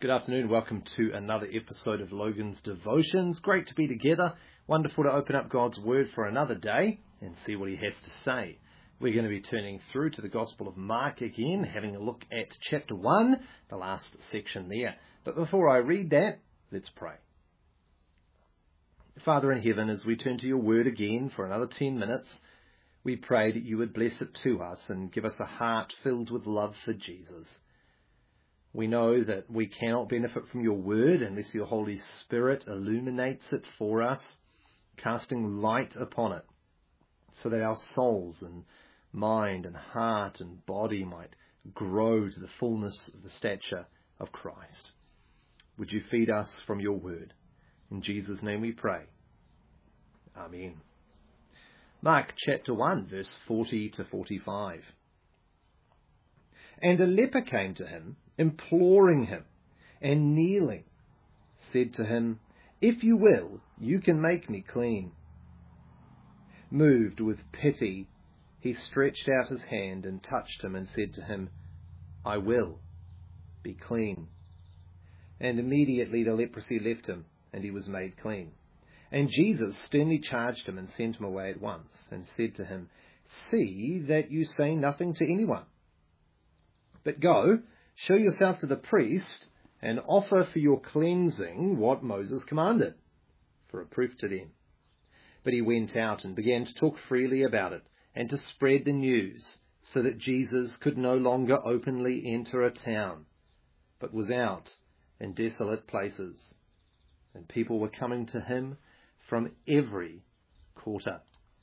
Good afternoon. Welcome to another episode of Logan's Devotions. Great to be together. Wonderful to open up God's Word for another day and see what He has to say. We're going to be turning through to the Gospel of Mark again, having a look at chapter 1, the last section there. But before I read that, let's pray. Father in heaven, as we turn to your Word again for another 10 minutes, we pray that you would bless it to us and give us a heart filled with love for Jesus. We know that we cannot benefit from your word unless your Holy Spirit illuminates it for us, casting light upon it, so that our souls and mind and heart and body might grow to the fullness of the stature of Christ. Would you feed us from your word? In Jesus' name we pray. Amen. Mark chapter 1, verse 40 to 45. And a leper came to him, imploring him, and kneeling, said to him, "If you will, you can make me clean." Moved with pity, he stretched out his hand and touched him and said to him, "I will, be clean." And immediately the leprosy left him, and he was made clean. And Jesus sternly charged him and sent him away at once, and said to him, "See that you say nothing to anyone. But go, show yourself to the priest, and offer for your cleansing what Moses commanded, for a proof to them." But he went out and began to talk freely about it, and to spread the news, so that Jesus could no longer openly enter a town, but was out in desolate places. And people were coming to him from every quarter.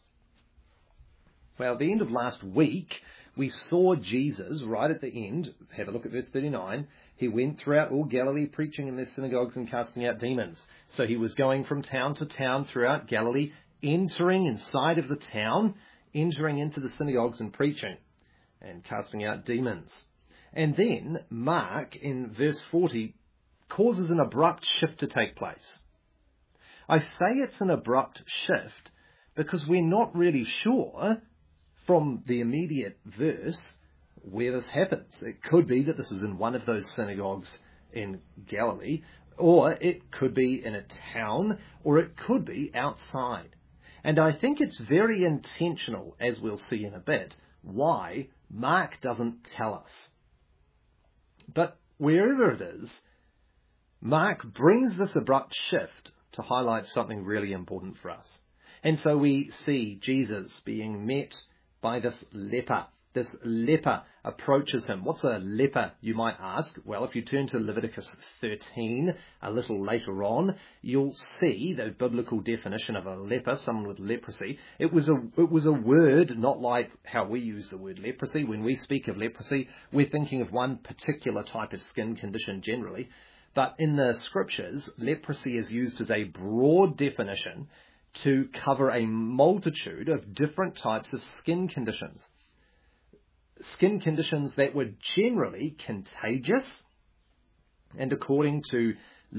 Well, at the end of last week, we saw Jesus right at the end. Have a look at verse 39. He went throughout all Galilee, preaching in their synagogues and casting out demons. So he was going from town to town throughout Galilee, entering inside of the town, entering into the synagogues and preaching and casting out demons. And then Mark, in verse 40, causes an abrupt shift to take place. I say it's an abrupt shift because we're not really sure from the immediate verse where this happens. It could be that this is in one of those synagogues in Galilee, or it could be in a town, or it could be outside. And I think it's very intentional, as we'll see in a bit, why Mark doesn't tell us. But wherever it is, Mark brings this abrupt shift to highlight something really important for us. And so we see Jesus being met by this leper. This leper approaches him. What's a leper, you might ask? Well, if you turn to Leviticus 13 a little later on, you'll see the biblical definition of a leper, someone with leprosy. It was a word, not like how we use the word leprosy. When we speak of leprosy, we're thinking of one particular type of skin condition generally. But in the scriptures, leprosy is used as a broad definition to cover a multitude of different types of skin conditions. Skin conditions that were generally contagious, and according to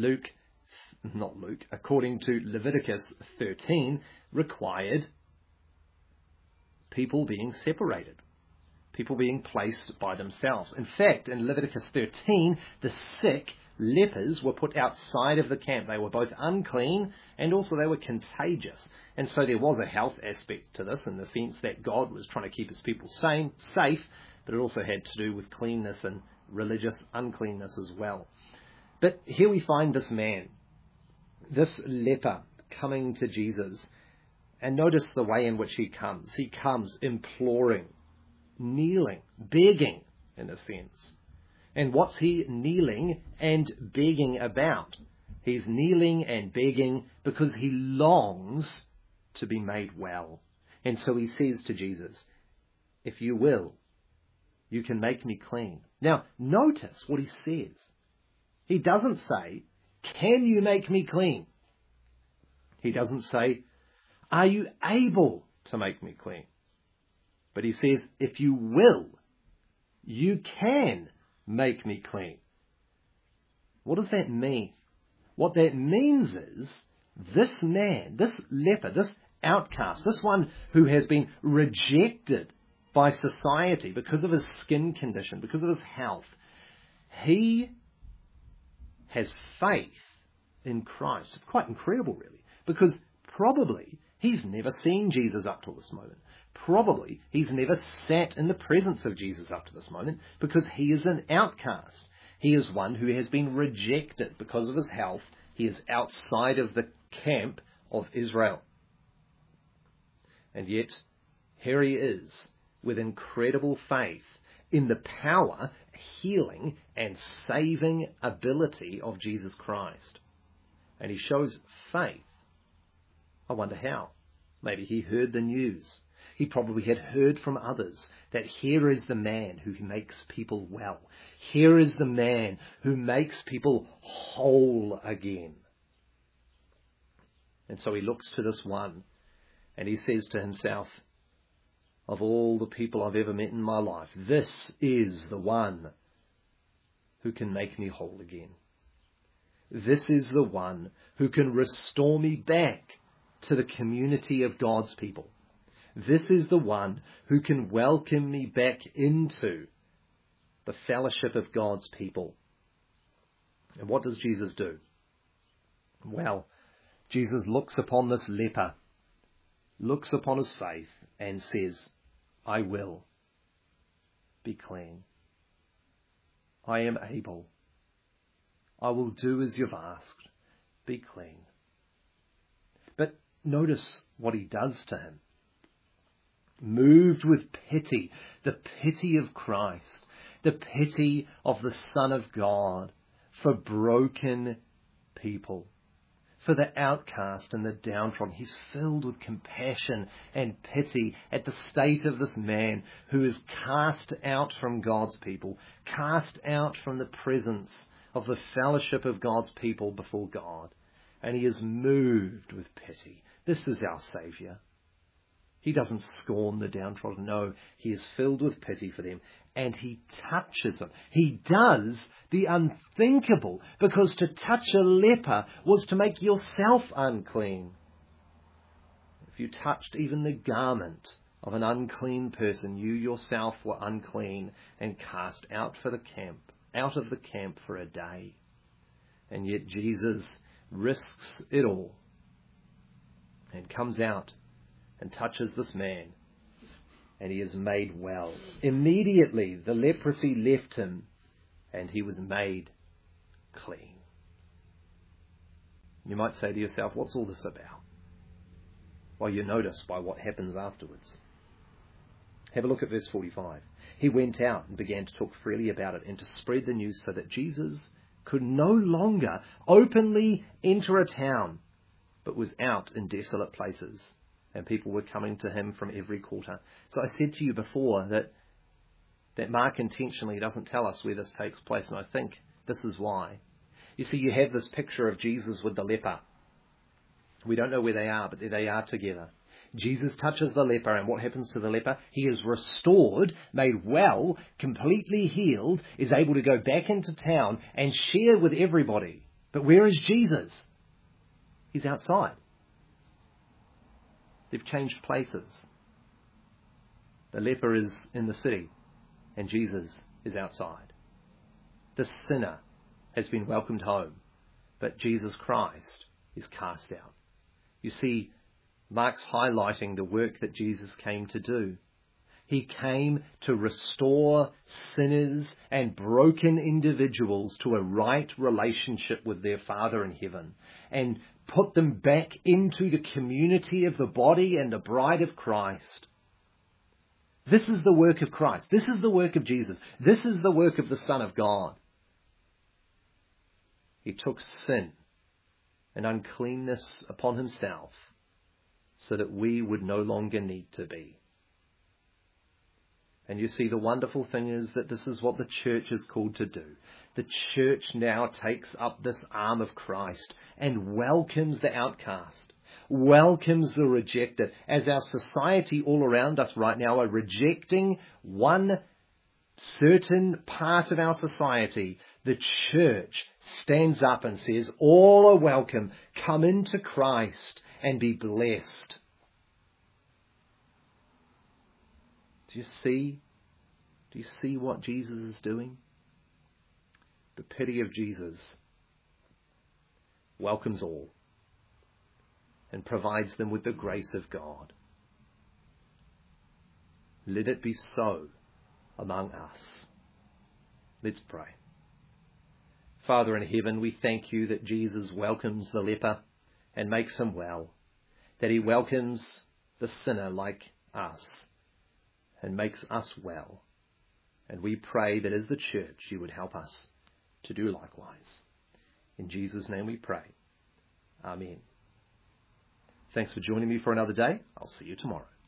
Leviticus 13, required people being separated, people being placed by themselves. In fact, in Leviticus 13, the sick lepers were put outside of the camp. They were both unclean and also they were contagious. And so there was a health aspect to this in the sense that God was trying to keep his people safe, but it also had to do with cleanness and religious uncleanness as well. But here we find this man, this leper, coming to Jesus. And notice the way in which he comes. He comes imploring, kneeling, begging in a sense. And what's he kneeling and begging about? He's kneeling and begging because he longs to be made well. And so he says to Jesus, "If you will, you can make me clean." Now, notice what he says. He doesn't say, "Can you make me clean?" He doesn't say, "Are you able to make me clean?" But he says, "If you will, you can make me clean." What does that mean? What that means is this man, this leper, this outcast, this one who has been rejected by society because of his skin condition, because of his health, he has faith in Christ. It's quite incredible, really, because probably he's never seen Jesus up till this moment. Probably he's never sat in the presence of Jesus up to this moment, because he is an outcast. He is one who has been rejected because of his health. He is outside of the camp of Israel. And yet, here he is, with incredible faith in the power, healing, and saving ability of Jesus Christ. And he shows faith. I wonder how. Maybe he heard the news. He probably had heard from others that here is the man who makes people well. Here is the man who makes people whole again. And so he looks to this one and he says to himself, of all the people I've ever met in my life, this is the one who can make me whole again. This is the one who can restore me back to the community of God's people. This is the one who can welcome me back into the fellowship of God's people. And what does Jesus do? Well, Jesus looks upon this leper, looks upon his faith, and says, I will be clean. I am able. I will do as you've asked. Be clean. But notice what he does to him. Moved with pity, the pity of Christ, the pity of the Son of God for broken people, for the outcast and the downtrodden. He's filled with compassion and pity at the state of this man who is cast out from God's people, cast out from the presence of the fellowship of God's people before God. And he is moved with pity. This is our Saviour. He doesn't scorn the downtrodden. No, he is filled with pity for them. And he touches them. He does the unthinkable, because to touch a leper was to make yourself unclean. If you touched even the garment of an unclean person, you yourself were unclean and cast out of the camp for a day. And yet Jesus risks it all and comes out and touches this man, and he is made well. Immediately the leprosy left him, and he was made clean. You might say to yourself, what's all this about? Well, you notice by what happens afterwards. Have a look at verse 45. He went out and began to talk freely about it and to spread the news, so that Jesus could no longer openly enter a town, but was out in desolate places. And people were coming to him from every quarter. So I said to you before that Mark intentionally doesn't tell us where this takes place, and I think this is why. You see, you have this picture of Jesus with the leper. We don't know where they are, but there they are together. Jesus touches the leper, and what happens to the leper? He is restored, made well, completely healed, is able to go back into town and share with everybody. But where is Jesus? He's outside. They've changed places. The leper is in the city, and Jesus is outside. The sinner has been welcomed home, but Jesus Christ is cast out. You see, Mark's highlighting the work that Jesus came to do. He came to restore sinners and broken individuals to a right relationship with their Father in heaven, and put them back into the community of the body and the bride of Christ. This is the work of Christ. This is the work of Jesus. This is the work of the Son of God. He took sin and uncleanness upon himself so that we would no longer need to be. And you see, the wonderful thing is that this is what the church is called to do. The church now takes up this arm of Christ and welcomes the outcast, welcomes the rejected. As our society all around us right now are rejecting one certain part of our society, the church stands up and says, all are welcome. Come into Christ and be blessed. Do you see? Do you see what Jesus is doing? The pity of Jesus welcomes all and provides them with the grace of God. Let it be so among us. Let's pray. Father in heaven, we thank you that Jesus welcomes the leper and makes him well, that he welcomes the sinner like us and makes us well. And we pray that as the church you would help us to do likewise. In Jesus' name we pray. Amen. Thanks for joining me for another day. I'll see you tomorrow.